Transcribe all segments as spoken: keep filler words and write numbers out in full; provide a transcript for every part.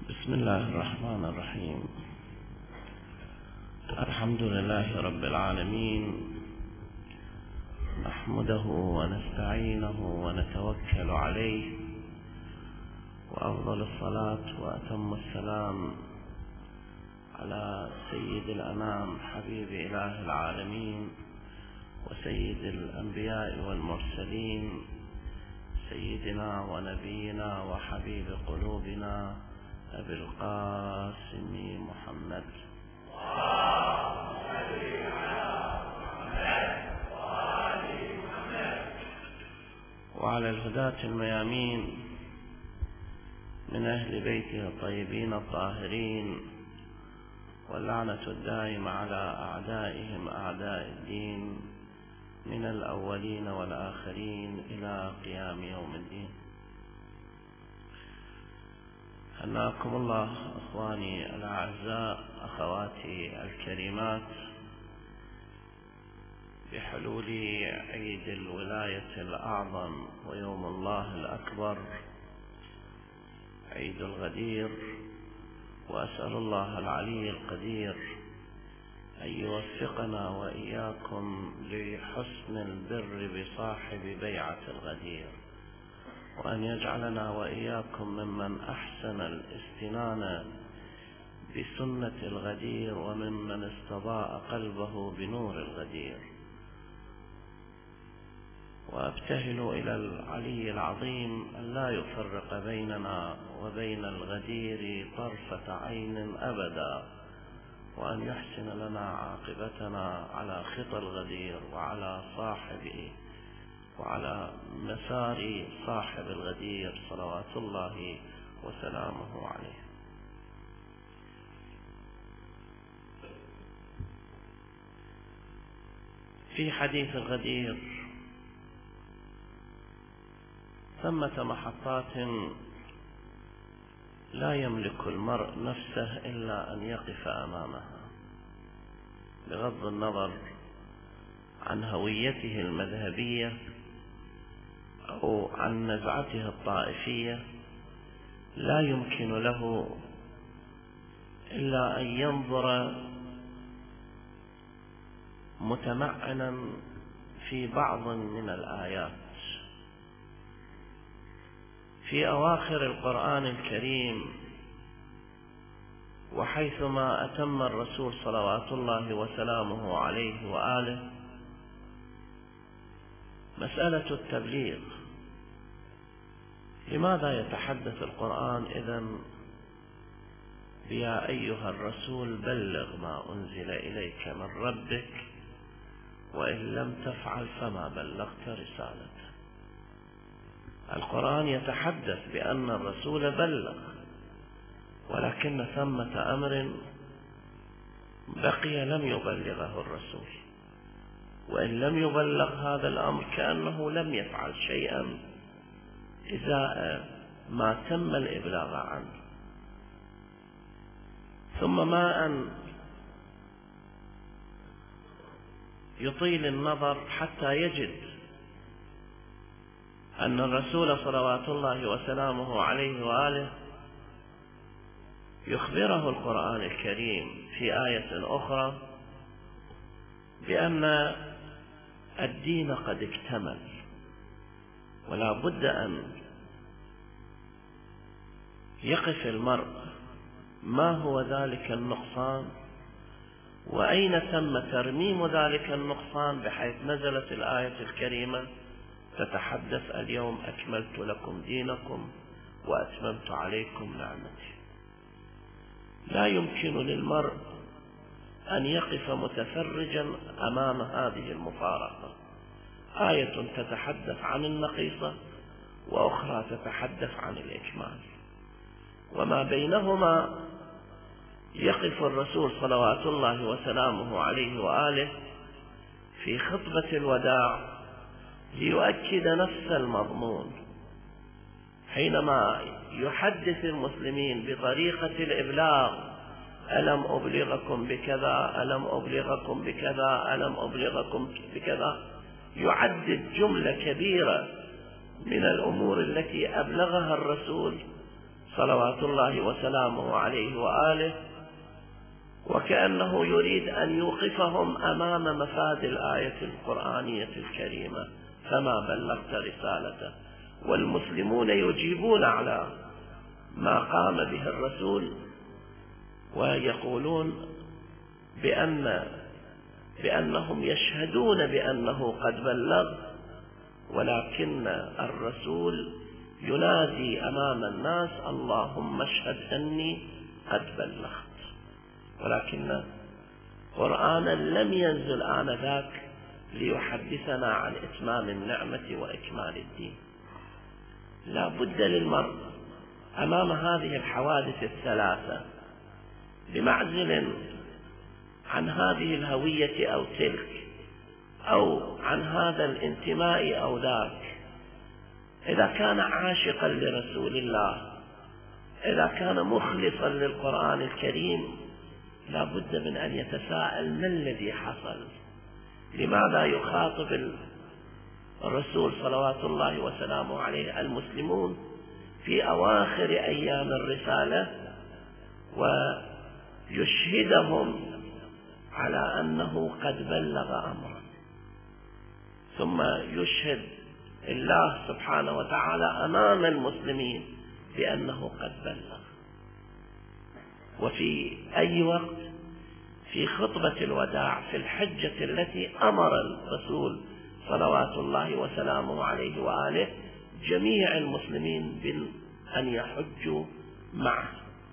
بسم الله الرحمن الرحيم. الحمد لله رب العالمين، نحمده ونستعينه ونتوكل عليه، وأفضل الصلاة وأتم السلام على سيد الأنام حبيب إله العالمين وسيد الأنبياء والمرسلين، سيدنا ونبينا وحبيب قلوبنا أبي القاسم محمد وعلى الهداة الميامين من أهل بيته الطيبين الطاهرين، واللعنة الدائمة على أعدائهم أعداء الدين من الأولين والآخرين إلى قيام يوم الدين. حياكم الله أخواني الأعزاء، أخواتي الكريمات، بحلول عيد الولاية الأعظم ويوم الله الأكبر، عيد الغدير، وأسأل الله العلي القدير أن يوفقنا وإياكم لحسن البر بصاحب بيعة الغدير، وأن يجعلنا وإياكم ممن أحسن الاستنان بسنة الغدير وممن استضاء قلبه بنور الغدير. وأبتهل إلى العلي العظيم أن لا يفرق بيننا وبين الغدير طرفة عين أبدا، وأن يحسن لنا عاقبتنا على خطى الغدير وعلى صاحبه وعلى مسار صاحب الغدير صلوات الله وسلامه عليه. في حديث الغدير ثمة محطات لا يملك المرء نفسه إلا أن يقف أمامها، بغض النظر عن هويته المذهبية أو عن نزعته الطائفية. لا يمكن له إلا أن ينظر متمعنا في بعض من الآيات في أواخر القرآن الكريم، وحيثما أتم الرسول صلوات الله وسلامه عليه وآله مسألة التبليغ. لماذا يتحدث القرآن إذن يا أيها الرسول بلغ ما أنزل إليك من ربك وإن لم تفعل فما بلغت رسالته؟ القرآن يتحدث بأن الرسول بلغ، ولكن ثمة أمر بقي لم يبلغه الرسول، وإن لم يبلغ هذا الأمر كأنه لم يفعل شيئا إزاء ما تم الإبلاغ عنه. ثم ما أن يطيل النظر حتى يجد أن الرسول صلوات الله وسلامه عليه وآله يخبره القرآن الكريم في آية أخرى بأن الدين قد اكتمل، ولا بد أن يقف المرء ما هو ذلك النقصان وأين تم ترميم ذلك النقصان، بحيث نزلت الآية الكريمة تتحدث اليوم أكملت لكم دينكم وأتممت عليكم نعمتي. لا يمكن للمرء أن يقف متفرجا أمام هذه المفارقة، آية تتحدث عن النقيصة وأخرى تتحدث عن الإكمال، وما بينهما يقف الرسول صلوات الله وسلامه عليه وآله في خطبة الوداع ليؤكد نفس المضمون، حينما يحدث المسلمين بطريقة الإبلاغ: ألم أبلغكم بكذا، ألم أبلغكم بكذا، ألم أبلغكم بكذا، يعدد جملة كبيرة من الأمور التي أبلغها الرسول صلوات الله وسلامه عليه وآله، وكأنه يريد أن يوقفهم أمام مفاد الآية القرآنية الكريمة: فما بلغت رسالته. والمسلمون يجيبون على ما قام به الرسول، ويقولون بأن بأنهم يشهدون بأنه قد بلغ، ولكن الرسول ينادي أمام الناس: اللهم اشهد أني قد بلغت. ولكن قرآنا لم ينزل آنذاك ليحدثنا عن إتمام النعمة وإكمال الدين. لا بد للمرء أمام هذه الحوادث الثلاثة، بمعزل عن هذه الهوية أو تلك، أو عن هذا الانتماء أو ذاك، إذا كان عاشقا لرسول الله، إذا كان مخلصا للقرآن الكريم، لا بد من أن يتساءل: ما الذي حصل؟ لماذا يخاطب الرسول صلوات الله وسلامه عليه المسلمون في أواخر أيام الرسالة ويشهدهم على أنه قد بلغ أمرا، ثم يشهد الله سبحانه وتعالى أمام المسلمين بأنه قد بلغ؟ وفي أي وقت؟ في خطبة الوداع في الحجة التي أمر الرسول صلوات الله وسلامه عليه وآله جميع المسلمين بأن يحجوا معه.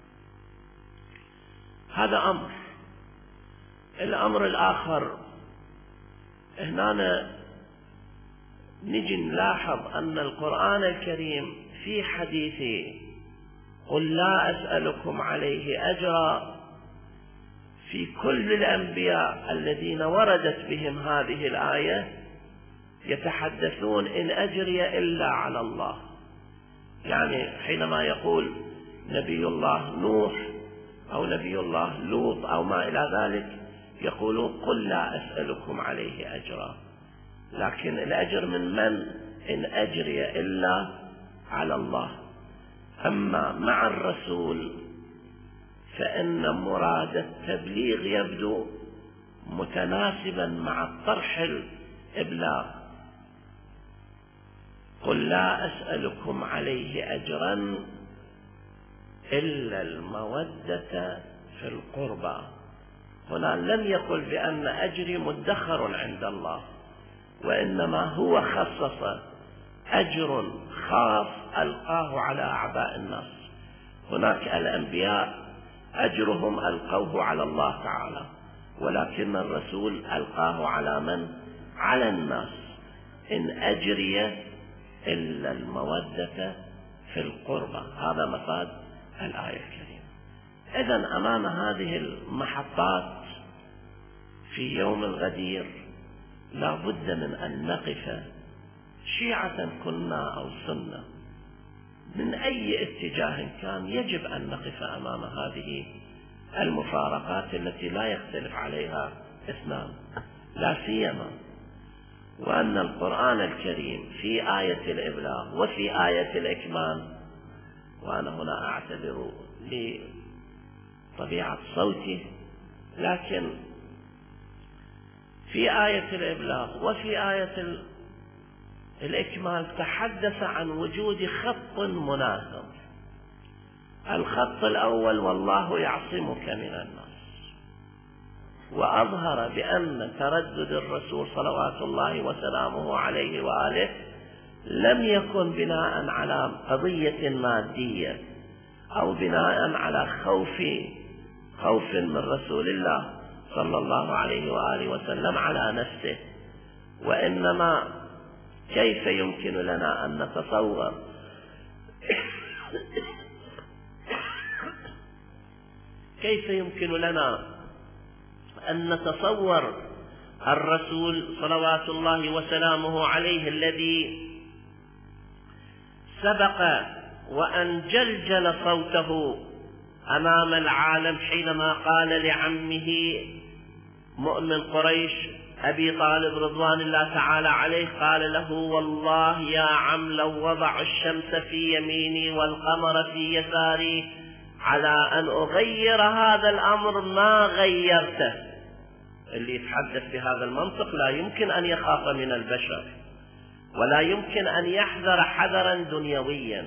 هذا أمر. الأمر الآخر، هنا نجي نلاحظ أن القرآن الكريم في حديثه: قل لا أسألكم عليه أجرا، في كل الأنبياء الذين وردت بهم هذه الآية يتحدثون: إن أجري إلا على الله. يعني حينما يقول نبي الله نوح أو نبي الله لوط أو ما إلى ذلك، يقولون: قل لا أسألكم عليه أجرا. لكن الأجر من من؟ إن أجري إلا على الله. أما مع الرسول فإن مراد التبليغ يبدو متناسبا مع الطرح الإبلاغ. قل لا أسألكم عليه أجرا إلا المودة في القربى. هنا لم يقل بأن أجري مدخر عند الله، وإنما هو خصص أجر خاص ألقاه على أعداء الناس. هناك الأنبياء أجرهم ألقوه على الله تعالى، ولكن الرسول ألقاه على من؟ على الناس. إن أجري إلا المودة في القربى. هذا مفاد الآية الكريمة. إذن أمام هذه المحطات في يوم الغدير لا بد من أن نقف، شيعة كنا أو سنة، من أي اتجاه كان، يجب أن نقف أمام هذه المفارقات التي لا يختلف عليها اثنان، لا سيما وأن القرآن الكريم في آية الإبلاغ وفي آية الإكمال، وأنا هنا أعتذر لطبيعة صوتي، لكن في آية الإبلاغ وفي آية الإكمال تحدث عن وجود خط مناسب. الخط الأول: والله يعصمك من الناس، وأظهر بأن تردد الرسول صلوات الله وسلامه عليه وآله لم يكن بناء على قضية مادية أو بناء على خوف خوف من رسول الله صلى الله عليه وآله وسلم على نفسه، وإنما كيف يمكن لنا أن نتصور كيف يمكن لنا أن نتصور الرسول صلوات الله وسلامه عليه الذي سبق وأن جلجل صوته أمام العالم حينما قال لعمه مؤمن قريش: أبي طالب رضوان الله تعالى عليه قال له: والله يا عم لو وضع الشمس في يميني والقمر في يساري على أن أغير هذا الأمر ما غيرته. اللي يتحدث بهذا المنطق لا يمكن أن يخاف من البشر، ولا يمكن أن يحذر حذرا دنيويا.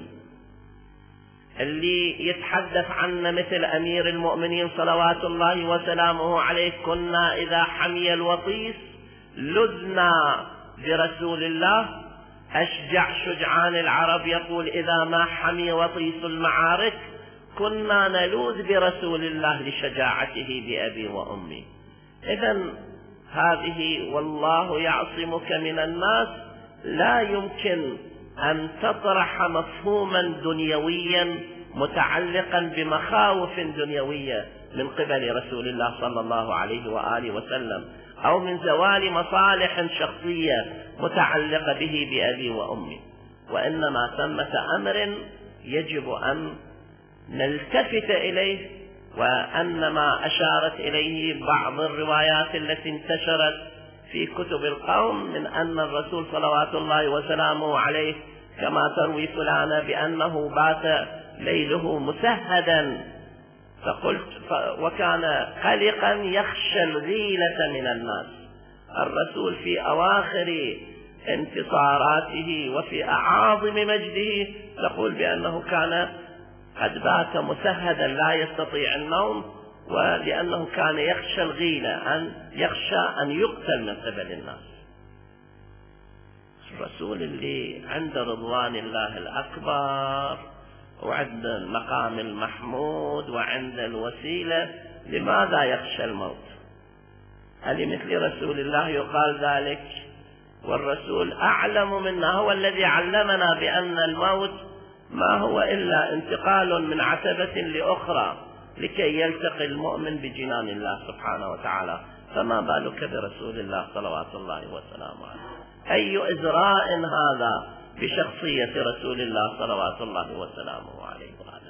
اللي يتحدث عنا مثل أمير المؤمنين صلوات الله وسلامه عليه: كنا إذا حمي الوطيس لذنا برسول الله. أشجع شجعان العرب يقول: إذا ما حمي وطيس المعارك كنا نلوذ برسول الله لشجاعته بأبي وأمي. إذن هذه والله يعصمك من الناس لا يمكن أن تطرح مفهوما دنيويا متعلقا بمخاوف دنيوية من قبل رسول الله صلى الله عليه وآله وسلم، أو من زوال مصالح شخصية متعلقة به بأبي وأمي، وإنما ثمة أمر يجب أن نلتفت إليه، وأن ما أشارت إليه بعض الروايات التي انتشرت في كتب القوم من أن الرسول صلوات الله وسلامه عليه كما تروي فلانة بأنه بات ليله مسهدا، فقلت وكان قلقا يخشى الغيلة من الناس. الرسول في أواخر انتصاراته وفي أعاظم مجده تقول بأنه كان قد بات مسهدا لا يستطيع النوم، ولأنه كان يخشى الغيلة، أن يخشى أن يقتل من قبل الناس. الرسول اللي عند رضوان الله الأكبر وعند المقام المحمود وعند الوسيلة، لماذا يخشى الموت؟ هل مثل رسول الله يقال ذلك؟ والرسول أعلم منا، هو الذي علمنا بأن الموت ما هو إلا انتقال من عتبة لأخرى لكي يلتقي المؤمن بجنان الله سبحانه وتعالى، فما بالك برسول الله صلوات الله وسلامه عليه؟ أي إزراء هذا بشخصية رسول الله صلوات الله وسلامه عليه وآله.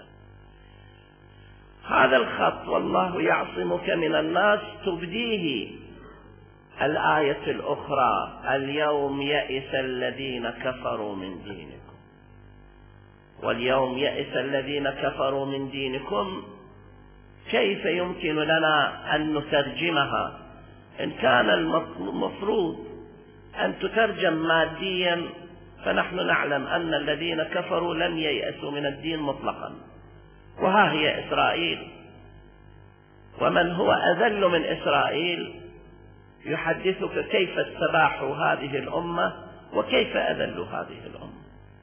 هذا الخط والله يعصمك من الناس تبديه الآية الأخرى: اليوم يئس الذين كفروا من دينكم. واليوم يئس الذين كفروا من دينكم، كيف يمكن لنا أن نترجمها؟ إن كان المفروض أن تترجم ماديا فنحن نعلم أن الذين كفروا لم ييأسوا من الدين مطلقا، وها هي إسرائيل، ومن هو أذل من إسرائيل يحدثك كيف استباحوا هذه الأمة وكيف أذلوا هذه الأمة.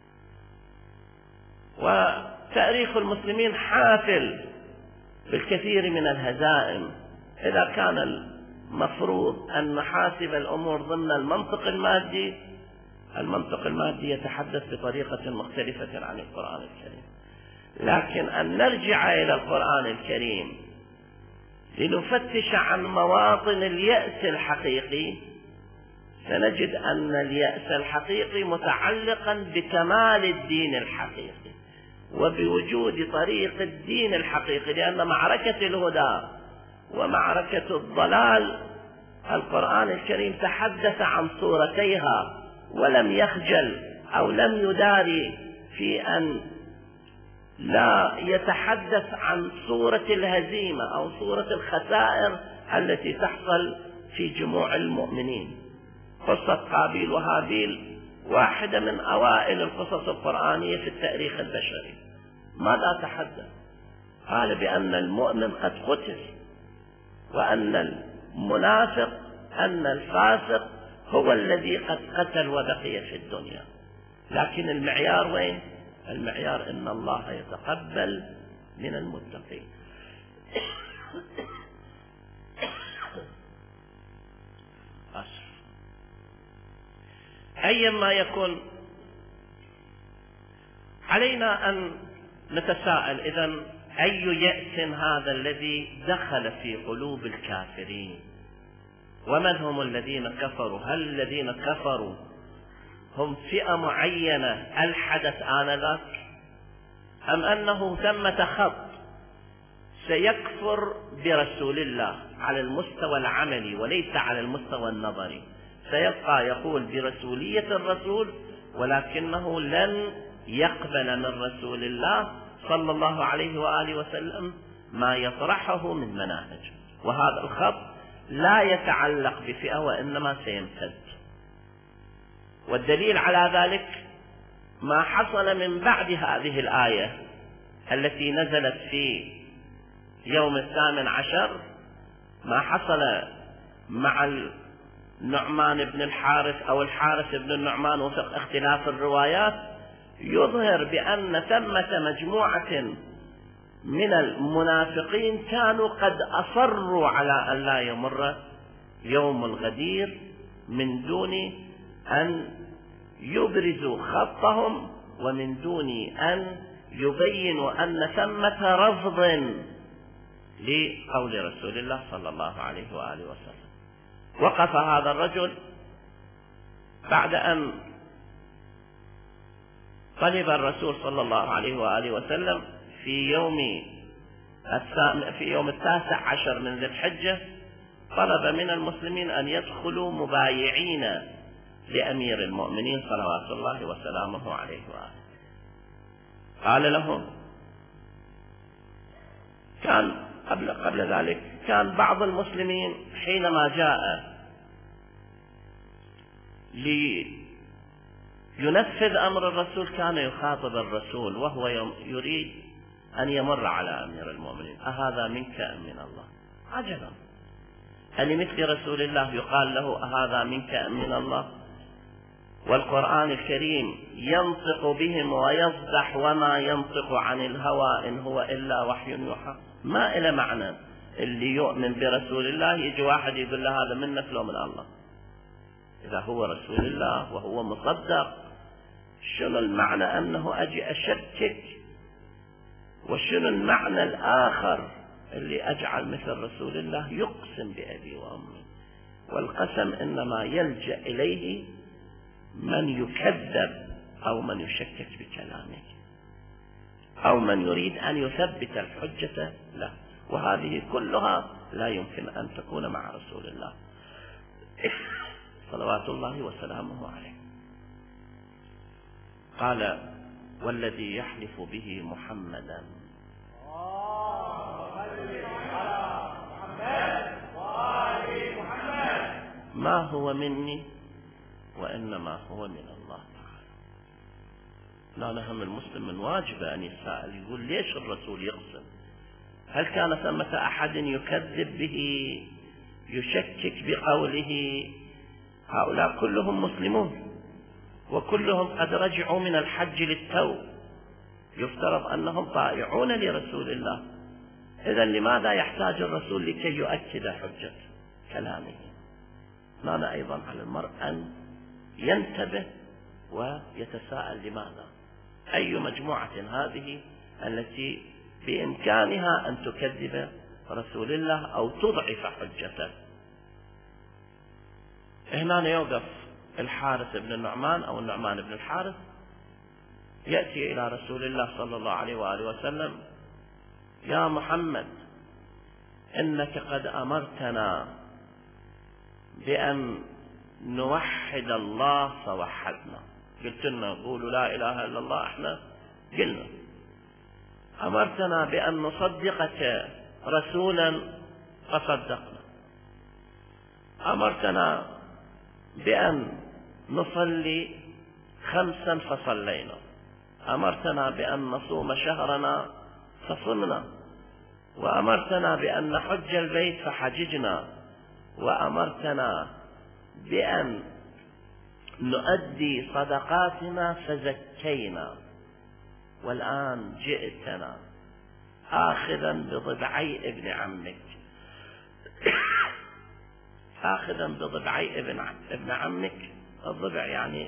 وتاريخ المسلمين حافل بالكثير من الهزائم. إذا كان المفروض أن نحاسب الأمور ضمن المنطق المادي، المنطق المادي يتحدث بطريقة مختلفة عن القرآن الكريم، لكن أن نرجع إلى القرآن الكريم لنفتش عن مواطن اليأس الحقيقي، سنجد أن اليأس الحقيقي متعلقا بكمال الدين الحقيقي وبوجود طريق الدين الحقيقي، لأن معركة الهدى ومعركة الضلال القرآن الكريم تحدث عن صورتيها ولم يخجل أو لم يداري في أن لا يتحدث عن صورة الهزيمة أو صورة الخسائر التي تحصل في جموع المؤمنين. قصة قابيل وهابيل واحدة من أوائل القصص القرآنية في التاريخ البشري. ماذا تحدث؟ قال بأن المؤمن قد قتل، وأن المنافق أن الفاسق هو الذي قد قتل وبقي في الدنيا. لكن المعيار وين؟ المعيار إن الله يتقبل من المتقين. أيما يكون علينا أن نتساءل إذن أي يأس هذا الذي دخل في قلوب الكافرين؟ ومن هم الذين كفروا؟ هل الذين كفروا هم فئة معينة الحدث آنذاك، أم أنه ثمة خط سيكفر برسول الله على المستوى العملي وليس على المستوى النظري، سيبقى يقول برسولية الرسول ولكنه لن يقبل من رسول الله صلى الله عليه وآله وسلم ما يطرحه من مناهج. وهذا الخط لا يتعلق بفئة وإنما سيمتد. والدليل على ذلك ما حصل من بعد هذه الآية التي نزلت في يوم الثامن عشر، ما حصل مع النعمان بن الحارث أو الحارث بن النعمان وفق اختلاف الروايات، يظهر بأن ثمة مجموعة من المنافقين كانوا قد أصروا على أن لا يمر يوم الغدير من دون أن يبرزوا خطهم ومن دون أن يبينوا أن ثمة رفض لقول رسول الله صلى الله عليه وآله وسلم. وقف هذا الرجل بعد أن طلب الرسول صلى الله عليه وآله وسلم في يوم في يوم التاسع عشر من ذي الحجة، طلب من المسلمين أن يدخلوا مبايعين لأمير المؤمنين صلوات الله وسلامه عليه وآله. قال لهم، كان قبل قبل ذلك كان بعض المسلمين حينما جاء لينفذ أمر الرسول كان يخاطب الرسول وهو يريد أن يمر على أمير المؤمنين: أهذا منك أم من الله؟ عجبا، أن مثل رسول الله يقال له أهذا منك أم من الله؟ والقرآن الكريم ينطق بهم ويصدح وما ينطق عن الهوى إن هو إلا وحي يوحى. ما إلى معنى اللي يؤمن برسول الله يجي واحد يقول له هذا منك لو من الله؟ إذا هو رسول الله وهو مصدق، شنو المعنى أنه أجي أشكك؟ وشنو المعنى الآخر اللي أجعل مثل رسول الله يقسم بأبي وأمي؟ والقسم إنما يلجأ إليه من يكذب أو من يشكك بكلامه أو من يريد أن يثبت الحجة له، وهذه كلها لا يمكن أن تكون مع رسول الله صلوات الله وسلامه عليه. قال: والذي يحلف به محمدا ما هو مني وإنما هو من الله تعالى. لا نهم المسلم من واجبه أن يسأل، يقول ليش الرسول يقسم؟ هل كان ثمة أحد يكذب به يشكك بقوله؟ هؤلاء كلهم مسلمون وكلهم قد رجعوا من الحج للتو، يفترض أنهم طائعون لرسول الله. إذن لماذا يحتاج الرسول لكي يؤكد حجة كلامه؟ ماذا أيضا على المرء أن ينتبه ويتساءل لماذا؟ أي مجموعة هذه التي بإمكانها أن تكذب رسول الله أو تضعف حجته؟ هنا يوقف الحارث بن النعمان أو النعمان بن الحارث، يأتي إلى رسول الله صلى الله عليه وآله وسلم: يا محمد، إنك قد أمرتنا بأن نوحد الله فوحدنا. قلت لنا قولوا لا إله إلا الله، احنا قلنا. أمرتنا بأن نصدقك رسولا فصدقنا. أمرتنا بأن نصلي خمسا فصلينا. أمرتنا بأن نصوم شهرنا فصمنا. وأمرتنا بأن نحج البيت فحججنا. وأمرتنا بأن نؤدي صدقاتنا فزكينا. والآن جئتنا آخذا بضبعي ابن عمك آخذا بضبعي ابن ابن عمك. الضبع يعني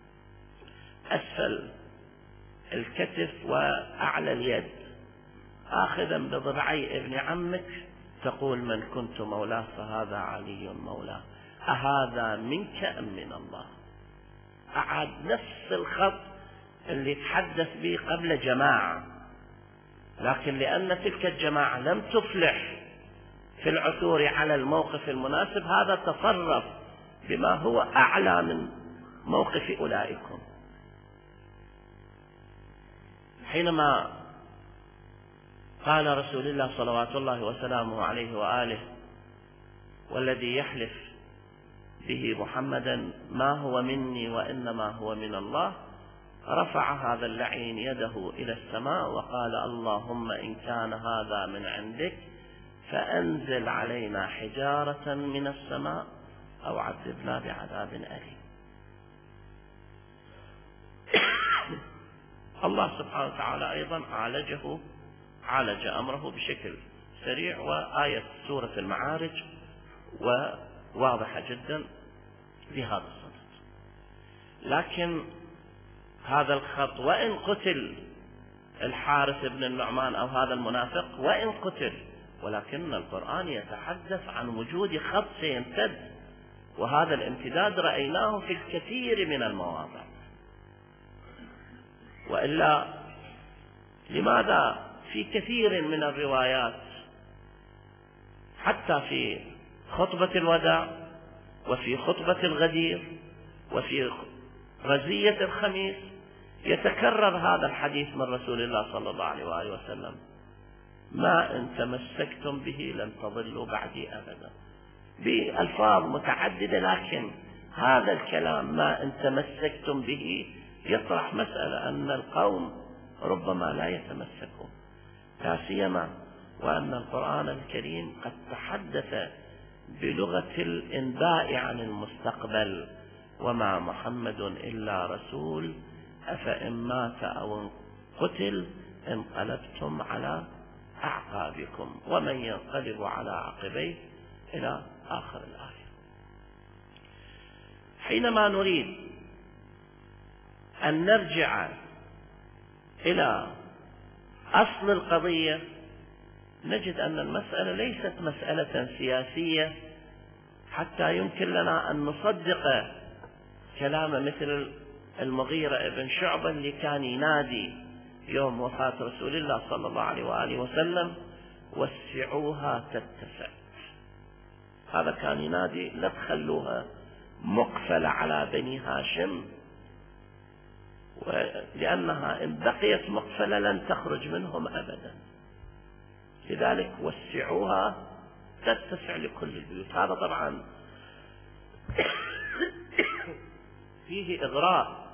أسفل الكتف وأعلى اليد. آخذا بضبعي ابن عمك تقول: من كنت مولاه فهذا علي مولاه. أهذا منك أم من الله؟ أعاد نفس الخط اللي تحدث به قبل جماعة. لكن لأن تلك الجماعة لم تفلح في العثور على الموقف المناسب، هذا تصرف بما هو أعلى من موقف أولئكم. حينما قال رسول الله صلوات الله وسلامه عليه وآله: والذي يحلف به محمدا ما هو مني وإنما هو من الله، رفع هذا اللعين يده إلى السماء وقال: اللهم إن كان هذا من عندك فأنزل علينا حجارة من السماء أو عذبنا بعذاب أليم. الله سبحانه وتعالى أيضا عالجه عالج أمره بشكل سريع، وآية سورة المعارج وواضحة جدا في هذا الصدد. لكن هذا الخط وإن قتل الحارث بن النعمان أو هذا المنافق وإن قتل، ولكن القرآن يتحدث عن وجود خط سيمتد، وهذا الامتداد رأيناه في الكثير من المواضع. وإلا لماذا في كثير من الروايات حتى في خطبة الوداع وفي خطبة الغدير وفي رزية الخميس يتكرر هذا الحديث من رسول الله صلى الله عليه وآله وسلم: ما إن تمسكتم به لن تضلوا بعدي أبدا، بألفاظ متعددة. لكن هذا الكلام ما إن تمسكتم به يطرح مسألة أن القوم ربما لا يتمسكون، لا سيما وأن القرآن الكريم قد تحدث بلغة الإنباء عن المستقبل: وما محمد إلا رسول أفإن مات أو قتل انقلبتم على أعقابكم ومن ينقلب على عقبيه إلى آخر الآية. حينما نريد أن نرجع إلى أصل القضية نجد أن المسألة ليست مسألة سياسية حتى يمكن لنا أن نصدق كلام مثل المغيرة بن شعبة اللي كان ينادي يوم وفاة رسول الله صلى الله عليه وآله وسلم: وسعوها تتسع. هذا كان ينادي لا تخلوها مقفلة على بني هاشم، لأنها إن بقيت مقفلة لن تخرج منهم أبدا، لذلك وسعوها تتسع لكل البيوت. هذا طبعا فيه إغراء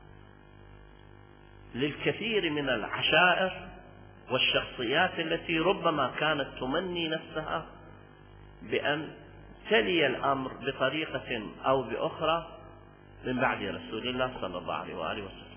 للكثير من العشائر والشخصيات التي ربما كانت تمني نفسها بأن تلي الأمر بطريقة أو بأخرى من بعد رسول الله صلى الله عليه وآله وسلم.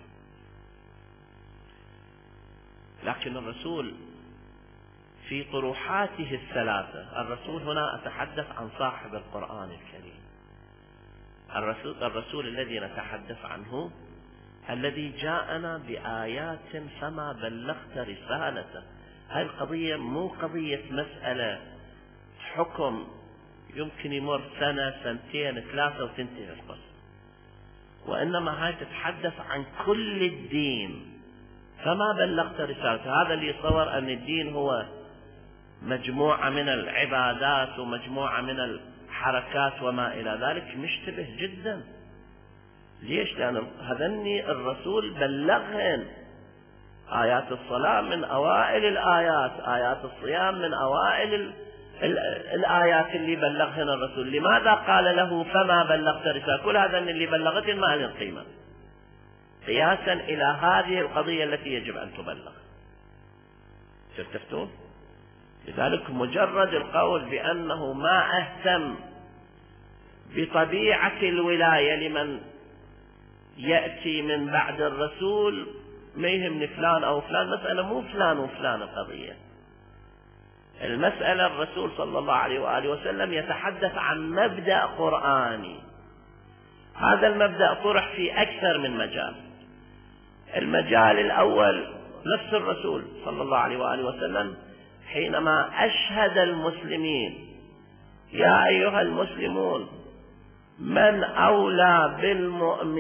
لكن الرسول في طروحاته الثلاثة، الرسول هنا أتحدث عن صاحب القرآن الكريم، الرسول, الرسول الذي نتحدث عنه الذي جاءنا بآيات فما بلغت رسالته. هذه القضية مو قضية مسألة حكم يمكن يمر سنة سنتين ثلاثة وتنتهي القصة، وإنما هاي تتحدث عن كل الدين. فما بلغت رسالته، هذا اللي يصور أن الدين هو مجموعة من العبادات ومجموعة من الحركات وما إلى ذلك مشتبه جدا. ليش؟ لأن هذني الرسول بلغهن. آيات الصلاة من أوائل الآيات، آيات الصيام من أوائل ال ال الآيات اللي بلغهن الرسول. لماذا قال له فما بلغت رسالة؟ كل هذا اللي بلغتهن ما لهن قيمة قياسا إلى هذه القضية التي يجب أن تبلغ. شفتون؟ لذلك مجرد القول بأنه ما أهتم بطبيعة الولاية لمن يأتي من بعد الرسول، ما يهمني فلان أو فلان، مسألة مو فلان وفلان القضية. المسألة الرسول صلى الله عليه وآله وسلم يتحدث عن مبدأ قرآني. هذا المبدأ طرح في أكثر من مجال. المجال الأول نفس الرسول صلى الله عليه وآله وسلم حينما أشهد المسلمين: يا أيها المسلمون من أولى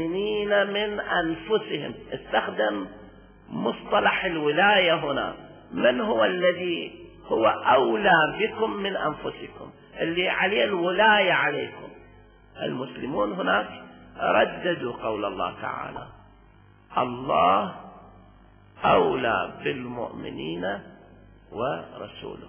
بالمؤمنين من أنفسهم. استخدم مصطلح الولاية هنا، من هو الذي هو أولى بكم من أنفسكم، اللي عليه الولاية عليكم. المسلمون هناك رددوا قول الله تعالى: الله أولى بالمؤمنين ورسوله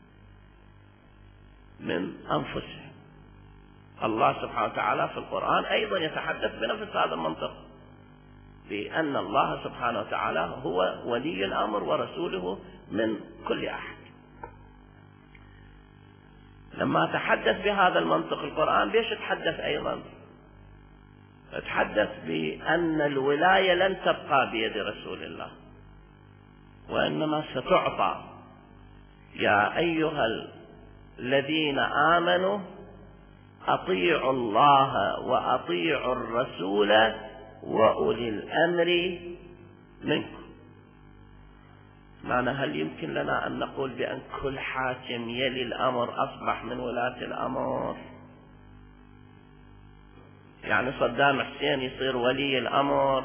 من أنفسهم. الله سبحانه وتعالى في القرآن أيضا يتحدث بنفس هذا المنطق، بأن الله سبحانه وتعالى هو ولي الأمر ورسوله من كل أحد. لما تحدث بهذا المنطق القرآن بيش تحدث أيضا؟ تحدث بأن الولاية لن تبقى بيد رسول الله، وإنما ستعطى. يا أيها الذين آمنوا أطيعوا الله وأطيعوا الرسول وأولي الأمر منكم. معنى هل يمكن لنا أن نقول بأن كل حاكم يلي الأمر أصبح من ولاة الأمر؟ يعني صدام حسين يصير ولي الأمر،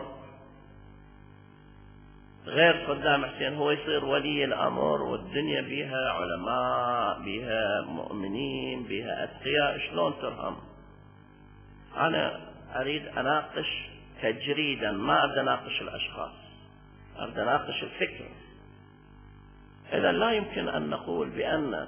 غير صدام حسين هو يصير ولي الأمر، والدنيا بها علماء، بها مؤمنين، بها أتقياء، شلون ترهم؟ أنا أريد أناقش تجريدا، ما أريد أناقش الأشخاص، أريد أناقش الفكر. إذا لا يمكن أن نقول بأن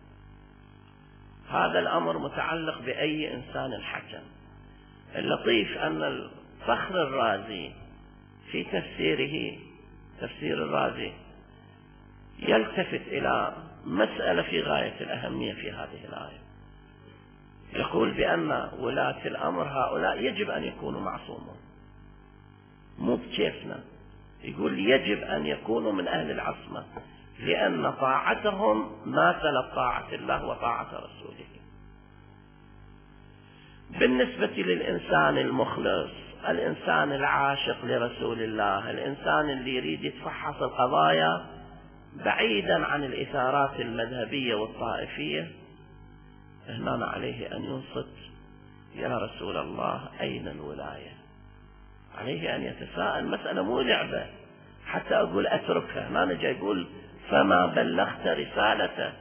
هذا الأمر متعلق بأي إنسان حكم. اللطيف أن الفخر الرازي في تفسيره، تفسير الرازي، يلتفت إلى مسألة في غاية الأهمية في هذه الآية. يقول بأن ولاة الأمر هؤلاء يجب أن يكونوا معصومون، مو بكيفنا. يقول يجب أن يكونوا من أهل العصمة، لأن طاعتهم ماثلت طاعة الله وطاعة رسوله. بالنسبة للإنسان المخلص، الإنسان العاشق لرسول الله، الإنسان اللي يريد يتفحص القضايا بعيدا عن الإثارات المذهبية والطائفية، هنا عليه أن ينصت: يا رسول الله أين الولاية؟ عليه أن يتساءل. مسألة مو لعبة حتى أقول أتركها. هنا نجي أقول: فما بلغت رسالته.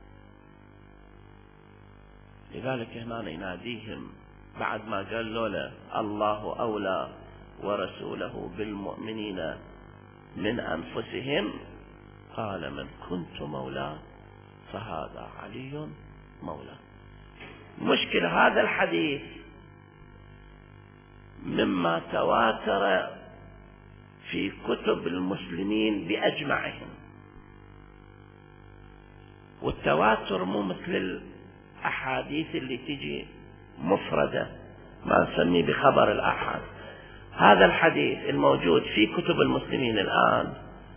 لذلك هنا يناديهم بعد ما قال له الله أولى ورسوله بالمؤمنين من أنفسهم، قال: من كنت مولاه فهذا علي مولاه. مشكلة هذا الحديث مما تواتر في كتب المسلمين بأجمعهم، والتواتر مو مثل الأحاديث اللي تجي مفردة، ما نسميه بخبر الأحد. هذا الحديث الموجود في كتب المسلمين الآن،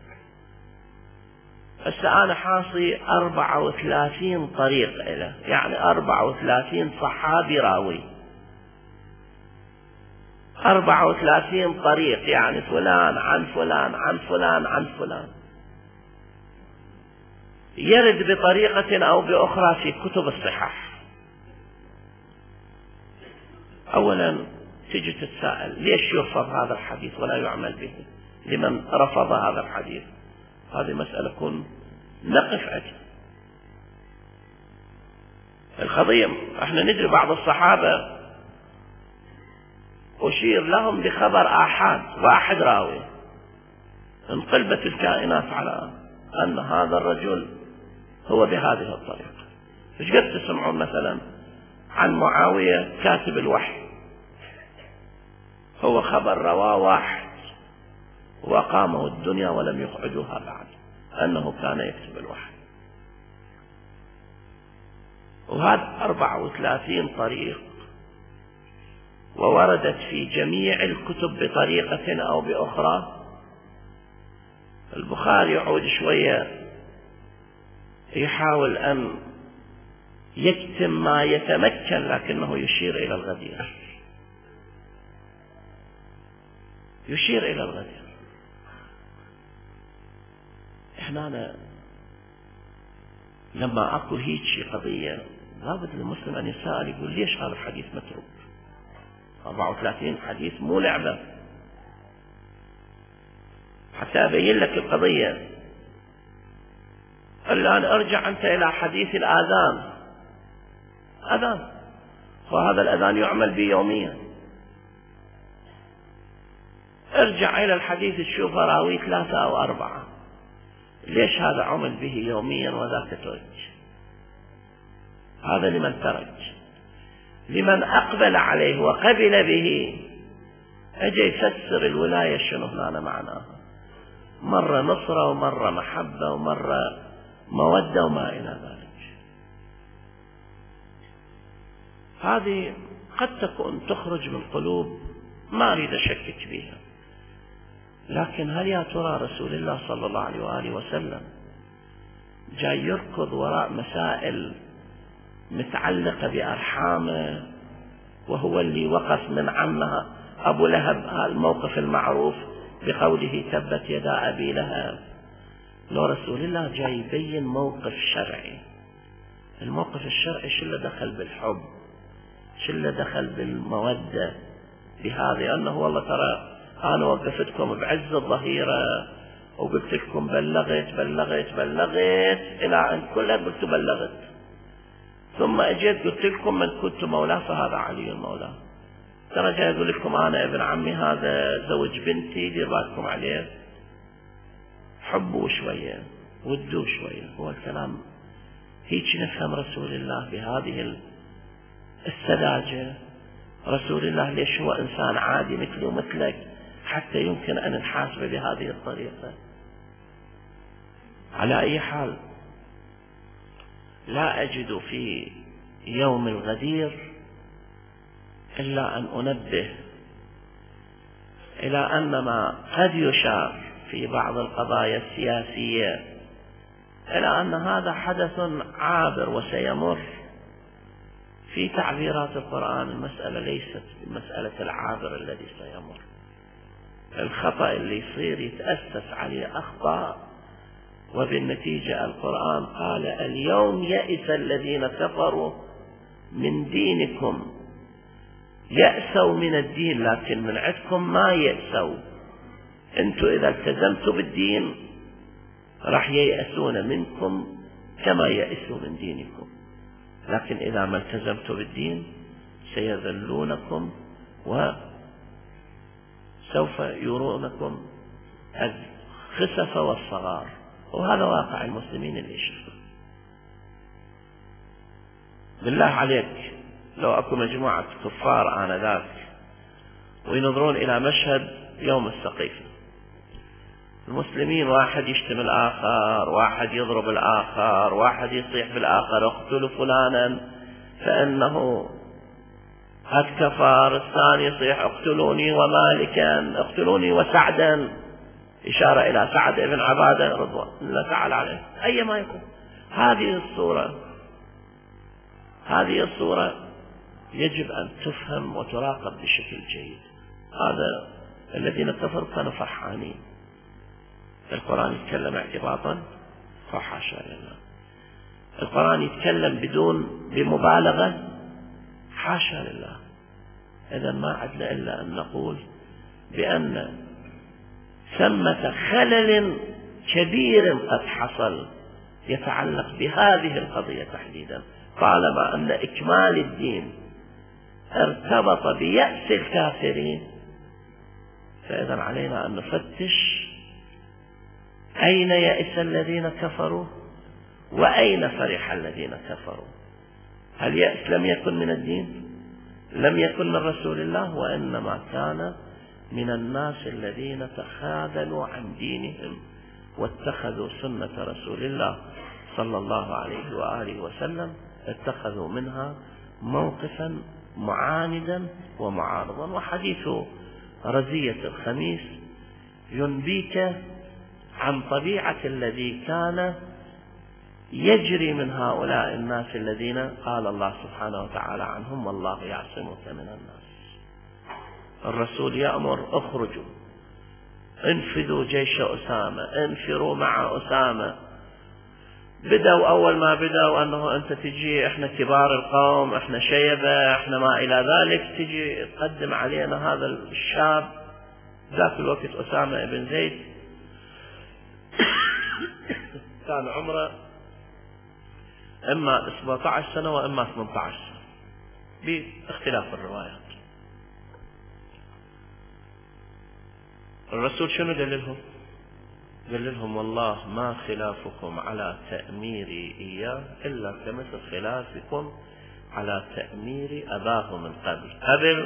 هسه أنا حاصي أربعة وثلاثين طريق له، يعني أربعة وثلاثين صحابي راوي، أربعة وثلاثين طريق، يعني فلان عن فلان عن فلان عن فلان، يرد بطريقة أو بأخرى في كتب الصحاح. أولا تجي تتساءل: ليش يرفض هذا الحديث ولا يعمل به؟ لمن رفض هذا الحديث؟ هذه مسألة كن نقف عجل. القضية احنا ندري بعض الصحابة أشير لهم بخبر آحاد، واحد راوي، انقلبت الكائنات على أن هذا الرجل هو بهذه الطريقة. ايش قد تسمعون مثلا عن معاوية كاتب الوحي، هو خبر رواه واحد وقامه الدنيا ولم يقعدوها بعد، أنه كان يكتب الوحي. وهذا أربعة وثلاثين طريق، ووردت في جميع الكتب بطريقة أو بأخرى. البخاري يعود شوية يحاول أن يكتم ما يتمكن، لكنه يشير إلى الغدير، يشير إلى الغدير. إحنا أنا لما أقول هيك قضية لابد للمسلم أن يسأل، يقول: ليش هذا الحديث متروك؟ أربعة وثلاثين حديث مو لعبة. حتى أبين لك القضية، الآن ارجع أنت إلى حديث الآذان، أذان، وهذا الأذان يعمل به يوميا. ارجع إلى الحديث تشوف راوي ثلاثة أو أربعة، ليش هذا عمل به يوميا وذاك ترك؟ هذا لمن ترك. لمن أقبل عليه وقبل به أجي يفسر الولاية شنو هنا معناها، مرة نصرة ومرة محبة ومرة مودة وما إلى ذلك. هذه قد تكون تخرج من قلوب ما أريد أشكك بها، لكن هل يا ترى رسول الله صلى الله عليه وآله وسلم جاي يركض وراء مسائل متعلقة بأرحامه، وهو اللي وقف من عمها أبو لهب الموقف المعروف بقوله تبت يدا أبي لهب؟ لو رسول الله جاي يبين موقف شرعي، الموقف الشرعي شله دخل بالحب، شله دخل بالمودة بهذه، أنه والله ترى أنا وقفتكم بعز الظهيرة وقلت لكم بلغت بلغت بلغت إلى أن كلها قلت بلغت، ثم أجيت قلت لكم من كنت مولاه فهذا علي المولى، ترى جاي أقول لكم أنا ابن عمي هذا زوج بنتي دير بالكم عليه، حبوا شوية ودوا شوية. هو الكلام هيك نفهم رسول الله بهذه السذاجة؟ رسول الله ليش هو إنسان عادي مثلي ومثلك حتى يمكن أن نحاسبه بهذه الطريقة؟ على أي حال، لا أجد في يوم الغدير إلا أن أنبه إلى أن ما قد يشار في بعض القضايا السياسية إلى أن هذا حدث عابر وسيمر. في تعبيرات القرآن المسألة ليست مسألة العابر الذي سيمر، الخطأ اللي يصير يتأسس عليه أخطاء، وبالنتيجة القرآن قال اليوم يئس الذين كفروا من دينكم، يأسوا من الدين لكن من عندكم ما يأسوا، انتوا إذا التزمتوا بالدين راح ييأسون منكم كما يأسوا من دينكم، لكن إذا ما التزمتوا بالدين سيذلونكم وسوف يرونكم الخسف والصغار. وهذا واقع المسلمين اللي يشوفه. بالله عليك لو أكو مجموعة كفار آنذاك وينظرون إلى مشهد يوم السقيفة، المسلمين واحد يشتم الآخر، واحد يضرب الآخر، واحد يصيح بالآخر اقتلوا فلانا فإنه قد كفر، الثاني يصيح اقتلوني ومالكا اقتلوني وسعدا، إشارة إلى سعد بن عبادة رضوان الله تعالى عليه. أي ما يكون هذه الصورة، هذه الصورة يجب أن تفهم وتراقب بشكل جيد. هذا الذين كفروا كانوا فرحانين، القرآن يتكلم اعتباطا فحاشا لله، القرآن يتكلم بدون بمبالغة حاشا لله. إذا ما عدنا إلا أن نقول بأن ثمة خلل كبير قد حصل يتعلق بهذه القضية تحديدا، طالما أن إكمال الدين ارتبط بيأس الكافرين، فإذا علينا أن نفتش أين يئس الذين كفروا وأين فرح الذين كفروا. هل يأس لم يكن من الدين، لم يكن من رسول الله، وإنما كان من الناس الذين تخاذلوا عن دينهم واتخذوا سنة رسول الله صلى الله عليه وآله وسلم، اتخذوا منها موقفا معاندا ومعارضا. وحديث رزية الخميس ينبيك عن طبيعة الذي كان يجري من هؤلاء الناس الذين قال الله سبحانه وتعالى عنهم والله يعصمك من الناس. الرسول يأمر اخرجوا انفذوا جيش أسامة، انفروا مع أسامة. بدأوا أول ما بدأوا أنه أنت تجي إحنا كبار القوم، إحنا شيبة، إحنا ما إلى ذلك، تجي تقدم علينا هذا الشاب. ذاك الوقت أسامة بن زيد كان عمره إما سبعة عشر سنة وإما ثمانية عشر سنة باختلاف الروايات. الرسول شنو دللهم؟ دللهم والله ما خلافكم على تأميري إياه إلا كمثل خلافكم على تأمير أباه من قبل. قبل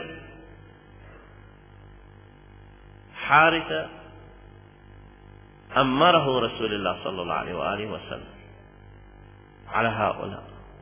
حارثة أمره رسول الله صلى الله عليه وآله وسلم على هؤلاء،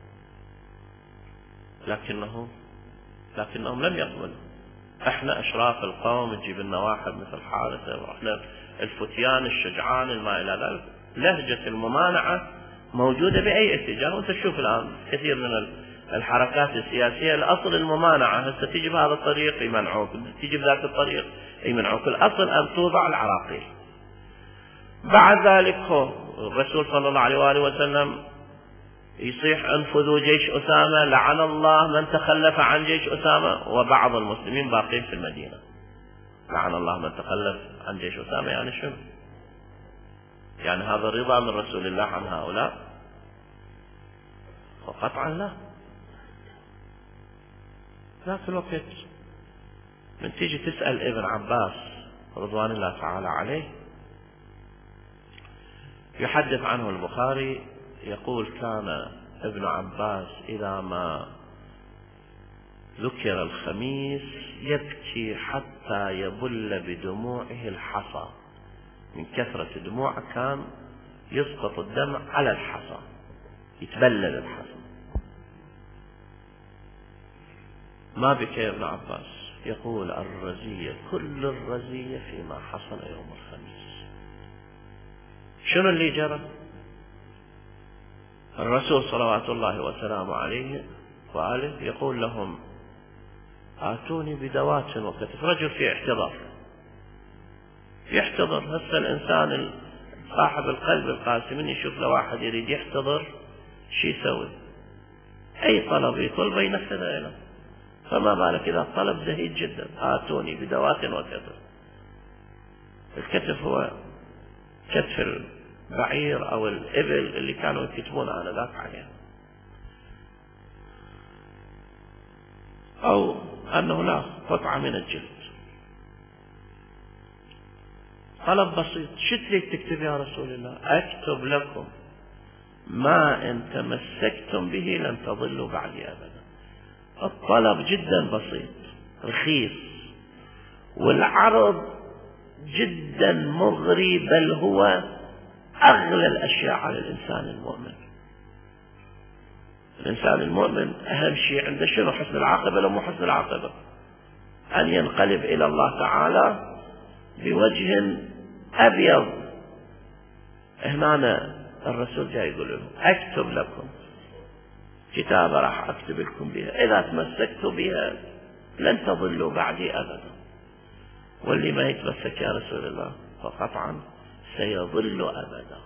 لكنه لكنهم لم يقبلوا. احنا اشراف القوم، تجيب لنا واحد مثل حارثة، واحنا الفتيان الشجعان الما الى ذلك. لهجة الممانعة موجودة بأي اتجاه، وانت تشوف الآن كثير من الحركات السياسية الأصل الممانعة. هسه تيجي بهذا الطريق يمنعوك، تيجي بذاك الطريق يمنعوك، الأصل أن توضع العراقيل. بعد ذلك هو الرسول صلى الله عليه وآله وسلم يصيح انفذوا جيش أسامة، لعن الله من تخلف عن جيش أسامة، وبعض المسلمين باقين في المدينة. لعن الله من تخلف عن جيش أسامة يعني شنو؟ يعني هذا الرضا من رسول الله عن هؤلاء؟ وقطعا لا. ذاك الوقت من تيجي تسأل ابن عباس رضوان الله تعالى عليه، يحدث عنه البخاري يقول كان ابن عباس إذا ما ذكر الخميس يبكي حتى يبل بدموعه الحصى، من كثرة دموعه كان يسقط الدمع على الحصى، يتبلل الحصى. ما بكى ابن عباس، يقول الرزية كل الرزية فيما حصل يوم الخميس. شنو اللي جرى؟ الرسول صلوات الله وسلامه عليه وآله يقول لهم آتوني بدوات وكتف. رجل في احتضار يحتضر. هسه الإنسان صاحب القلب القاسي من يشوف له واحد يريد يحتضر شي يسوي؟ أي طلب يطلبه ينفذه له، فما بالك إذا طلب زهيد جدا. آتوني بدوات وكتف. الكتف هو كتف البعير أو الإبل اللي كانوا يكتبون آنذاك عليها، أو أنه لا قطعة من الجلد. طلب بسيط. شو تريد تكتب يا رسول الله؟ أكتب لكم ما إن تمسكتم به لن تضلوا بعدي أبدا. الطلب جدا بسيط رخيص، والعرض جدا مغري، بل هو أغلى الأشياء على الإنسان المؤمن. الإنسان المؤمن أهم شيء عنده شنو؟ حسن العاقبة. لو مو حسن العاقبة أن ينقلب إلى الله تعالى بوجه أبيض. هنا الرسول جاي يقول لهم أكتب لكم كتابة راح أكتب لكم بها، إذا تمسكتوا بها لن تضلوا بعدي أبدا. واللي ما يتمسك يا رسول الله فقطعا سيضل أبدا.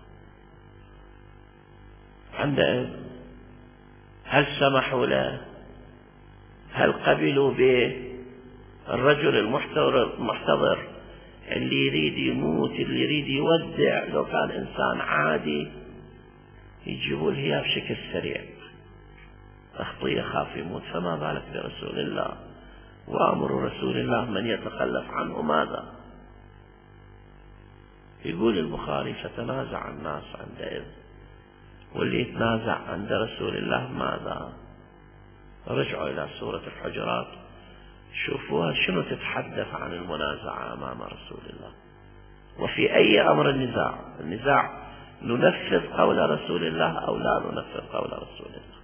عند هل سمحوا له؟ هل قبلوا به؟ الرجل المحتضر اللي يريد يموت، اللي يريد يودع، لو كان إنسان عادي يجيبوا له بشكل سريع، أخطيه خاف يموت، فما بالك برسول الله؟ وأمر رسول الله من يتخلف عنه ماذا؟ يقول البخاري فتنازع الناس عندئذ، واللي يتنازع عند رسول الله ماذا؟ رجعوا إلى سورة الحجرات شوفوها شنو تتحدث عن المنازعة أمام رسول الله. وفي أي أمر النزاع؟ النزاع ننفذ قول رسول الله أو لا ننفذ قول رسول الله.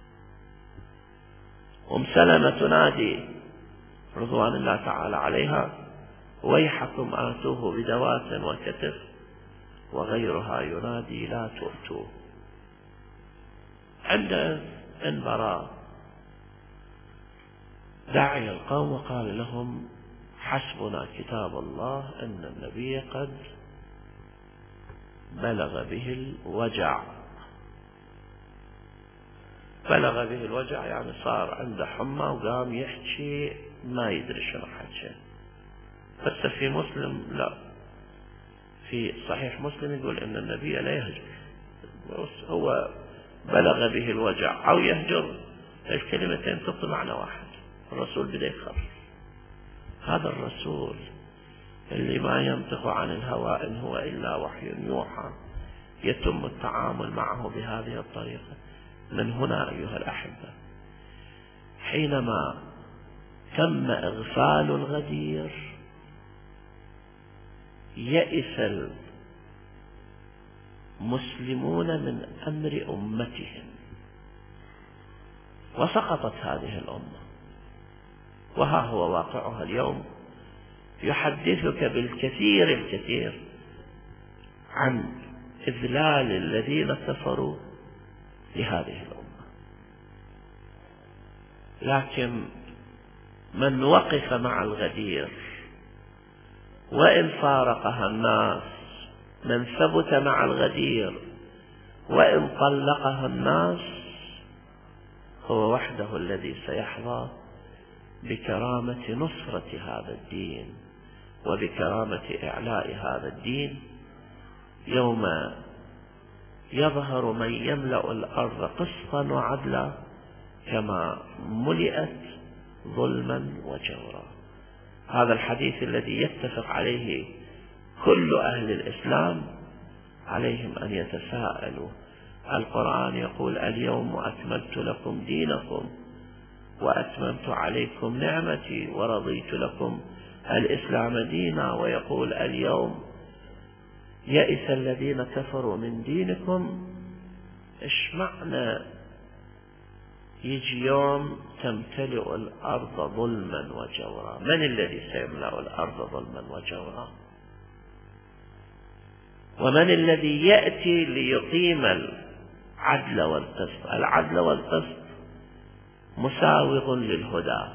أم سلمة تنادي رضوان الله تعالى عليها ويحكم آتوه بدوات وكتف، وغيرها ينادي لا تؤتوه. عند انبراء داعي القوم وقال لهم حسبنا كتاب الله أن النبي قد بلغ به الوجع. بلغ به الوجع يعني صار عنده حمى وقام يحكي ما يدري شنو حكى. بس في مسلم لا، في صحيح مسلم يقول ان النبي لا يهجر، هو بلغ به الوجع أو يهجر، الكلمتين تعطي معنى واحد. الرسول بدأ يخرج. هذا الرسول اللي ما ينطق عن الهوى إن هو إلا وحي يوحى، يتم التعامل معه بهذه الطريقة. من هنا أيها الأحبة، حينما تم إغفال الغدير يئس المسلمون من أمر أمتهم، وسقطت هذه الأمة. وها هو واقعها اليوم يحدثك بالكثير الكثير عن إذلال الذين كفروا لهذه الأمة. لكن من وقف مع الغدير وإن فارقها الناس، من ثبت مع الغدير وإن طلقها الناس، هو وحده الذي سيحظى بكرامة نصرة هذا الدين وبكرامة إعلاء هذا الدين يوم يظهر من يملأ الأرض قسطا وعدلا كما ملئت ظلما وجورا. هذا الحديث الذي يتفق عليه كل أهل الإسلام عليهم أن يتساءلوا. القرآن يقول اليوم أكملت لكم دينكم وأتممت عليكم نعمتي ورضيت لكم الإسلام دينا، ويقول اليوم يئس الذين كفروا من دينكم. إيش معنى يجي يوم تمتلئ الأرض ظلما وجورا؟ من الذي سيملأ الأرض ظلما وجورا؟ ومن الذي يأتي ليقيم العدل والقسط؟ العدل والقسط مساوغ للهدى،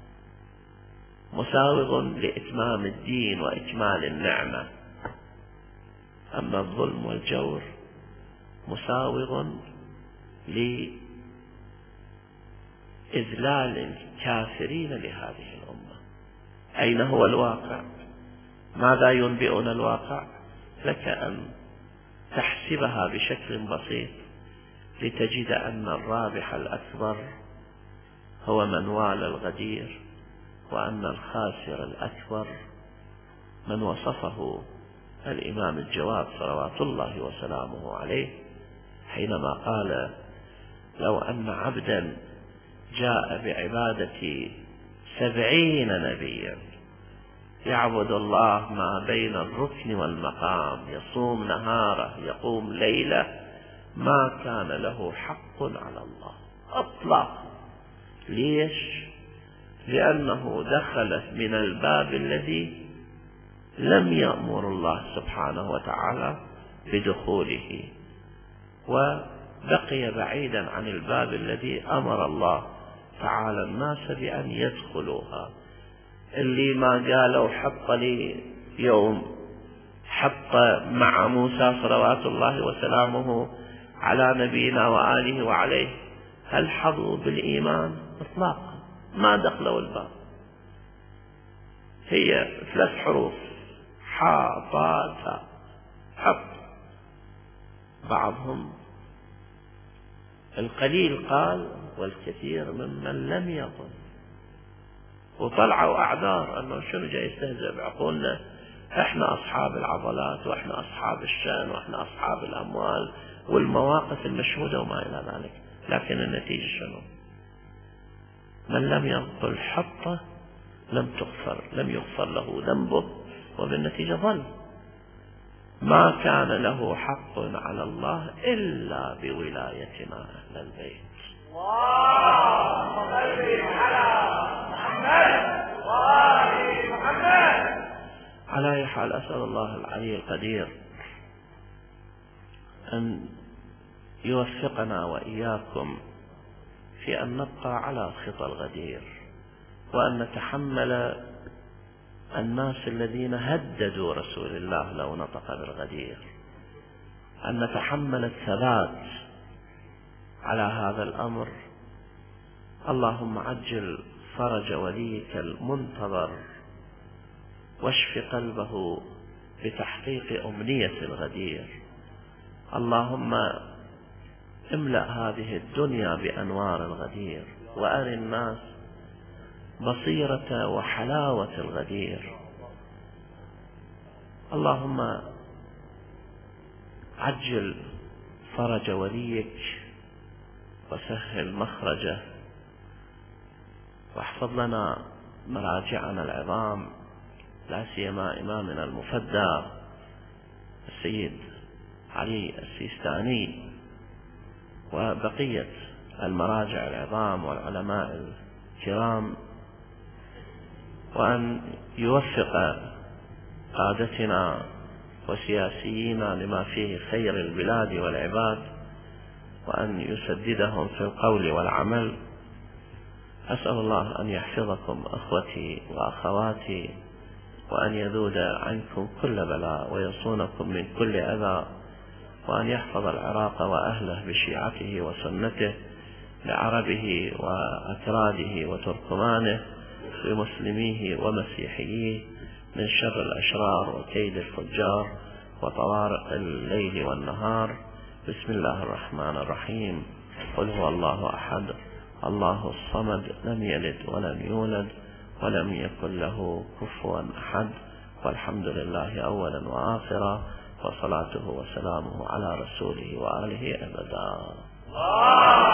مساوغ لإتمام الدين وإكمال النعمة. أما الظلم والجور مساوغ لإذلال الكافرين لهذه الأمة. أين هو الواقع؟ ماذا ينبئنا الواقع؟ لك أن تحسبها بشكل بسيط لتجد أن الرابح الأكبر هو من والى الغدير، وأن الخاسر الأكبر من وصفه الإمام الجواد صلوات الله وسلامه عليه حينما قال لو أن عبدا جاء بعبادة سبعين نبيا يعبد الله ما بين الركن والمقام، يصوم نهاره يقوم ليله، ما كان له حق على الله أطلاقا. ليش؟ لأنه دخل من الباب الذي لم يأمر الله سبحانه وتعالى بدخوله، وبقي بعيدا عن الباب الذي أمر الله تعالى الناس بأن يدخلوها. اللي ما قالوا حط لي يوم حط مع موسى صلوات الله وسلامه على نبينا وآله وعليه، هل حظوا بالإيمان؟ إطلاقا، ما دخلوا الباب. هي ثلاث حروف، حا طا تا، حط. بعضهم القليل قال والكثير ممن لم يظن، وطلعوا أعذار أنه شنو جاي يستهزئ بعقولنا، احنا أصحاب العضلات واحنا أصحاب الشأن واحنا أصحاب الأموال والمواقف المشهودة وما إلى ذلك. لكن النتيجة شنو؟ من لم يقل حطه لم تغفر لم يغفر له ذنبه، وبالنتيجة ظل. ما كان له حق على الله إلا بولايتنا أهل البيت. اللهم صل على محمد وآل محمد. على أي حال، أسأل الله العلي القدير أن يوفقنا وإياكم في أن نبقى على خطى الغدير، وأن نتحمل الناس الذين هددوا رسول الله لو نطق بالغدير، أن نتحمل الثبات على هذا الأمر. اللهم عجل فرج وليك المنتظر واشف قلبه بتحقيق أمنية الغدير. اللهم املأ هذه الدنيا بأنوار الغدير، وأرِ الناس بصيرة وحلاوة الغدير. اللهم عجل فرج وليك وسهل مخرجه، واحفظ لنا مراجعنا العظام، لا سيما إمامنا المفدى السيد علي السيستاني، وبقية المراجع العظام والعلماء الكرام، وأن يوفق قادتنا وسياسينا لما فيه خير البلاد والعباد، وأن يسددهم في القول والعمل. أسأل الله أن يحفظكم أخوتي وأخواتي، وأن يذود عنكم كل بلاء ويصونكم من كل أذى، وأن يحفظ العراق وأهله بشيعته وسنته، لعربه وأكراده وتركمانه، بمسلميه ومسيحيه، من شر الأشرار وكيد الفجار وطوارق الليل والنهار. بسم الله الرحمن الرحيم. قل هو الله أحد الله الصمد، لم يلد ولم يولد ولم يكن له كفوا أحد، والحمد لله أولا وآخرا، وصلاته وسلامه على رسوله وآله أبدا.